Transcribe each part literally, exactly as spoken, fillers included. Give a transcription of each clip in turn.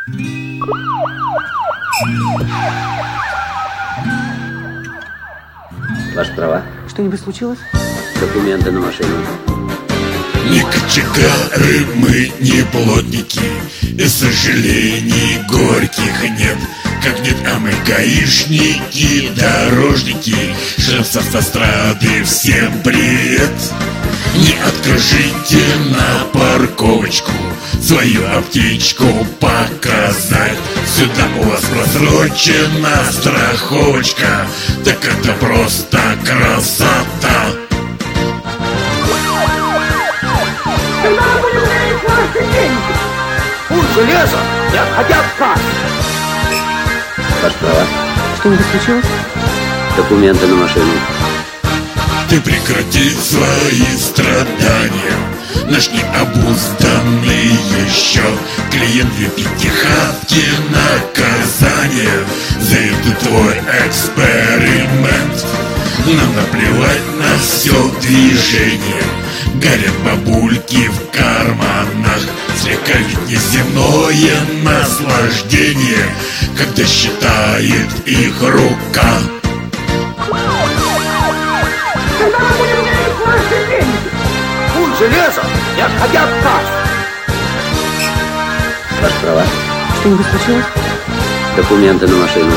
Ваши права? Что-нибудь случилось? Документы на машину. Не кочегары, мы не плотники, и сожалений горьких нет. Как нет, а мы гаишники, дорожники, шлем с автострады, всем привет. Не откажите на парковочку свою аптечку показать. Сюда у вас просрочена страховочка, так это просто красота. Когда мы будем менять наши деньги? Пусть железо, не отходя от кассы. Ваши права? Что-нибудь случилось? Документы на машину. Ты прекрати свои страдания, наш необузданный еще клиент две пятихатки наказание за этот твой эксперимент. Нам наплевать на все движение, горят бабульки в карманах. Слегка ведь неземное наслаждение, когда считает их рука. Когда мы будем менять наши деньги? Пусть железо, не отходя от кассы. Ваши права? Что-нибудь случилось? Документы на машину.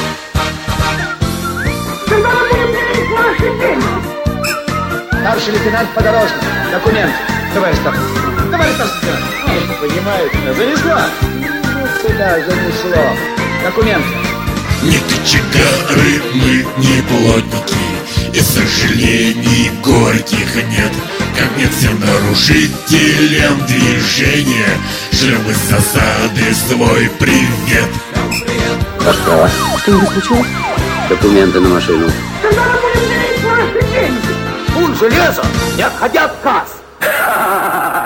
Когда мы будем менять наши деньги? Старший лейтенант Подорожный. Документ. Товарищ старший. Товарищ старший лейтенант. Понимаете, занесла? Ну, сюда занесло. Документ. Не кочегары, мы не плотники, и сожалений горьких нет. Как нет всем нарушителям движения, шлем из засады свой привет. Ваши права? Что-нибудь случилось? Документы на машину. Когда мы будем менять наши деньги? Пусть железо, не отходя от кассы.